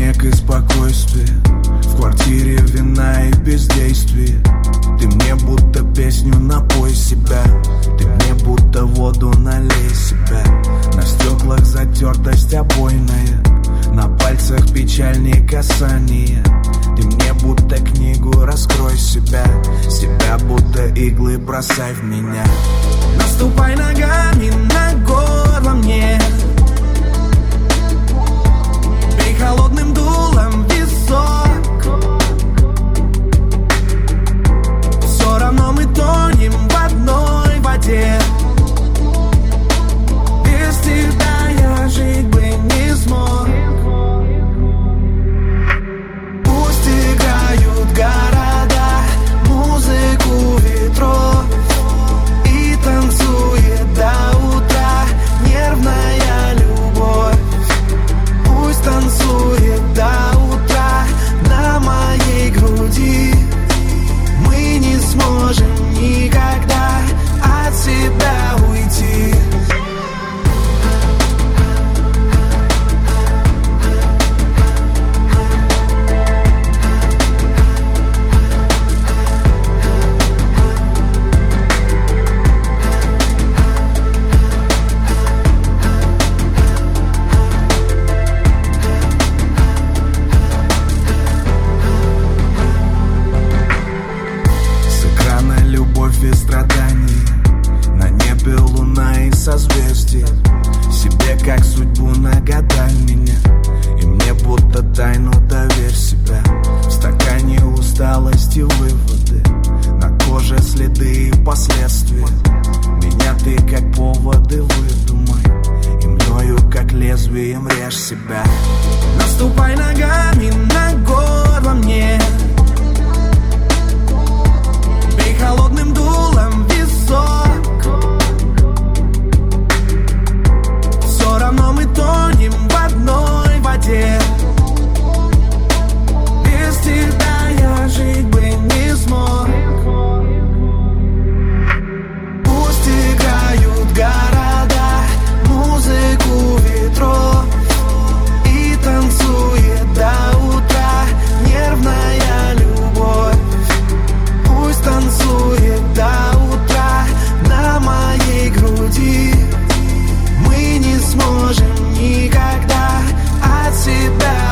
снег и спокойствие, в квартире вина и бездействие. Ты мне будто песню напой себя, ты мне будто воду налей себя. На стеклах затертость обойная, на пальцах печальнее касания. Ты мне будто книгу раскрой себя, себя будто иглы бросай в меня. Наступай ногами на горло мне, бей холодным дулом в висок. Все равно мы тонем в одной воде, без тебя я жить бы не смог. Пусть играют города музыку ветров и танцует до утра нервная любовь. Пусть танцует до утра на моей груди. Мы не сможем никогда от себя уйти. И страдания, на небе луна и созвездия. Себе как судьбу нагадай меня, и мне будто тайну доверь себя. В стакане усталость и выводы, на коже следы и последствия. Меня ты как поводы выдумай, и мною как лезвием режь себя. Наступай ногами на горло мне, бей холодным дулом в висок. Все равно мы тонем в одной воде, без тебя я жить бы не смог. Пусть играют города музыку ветров и танцует до утра нервная любовь. Пусть танцует до утра на моей груди. Мы не сможем никогда от себя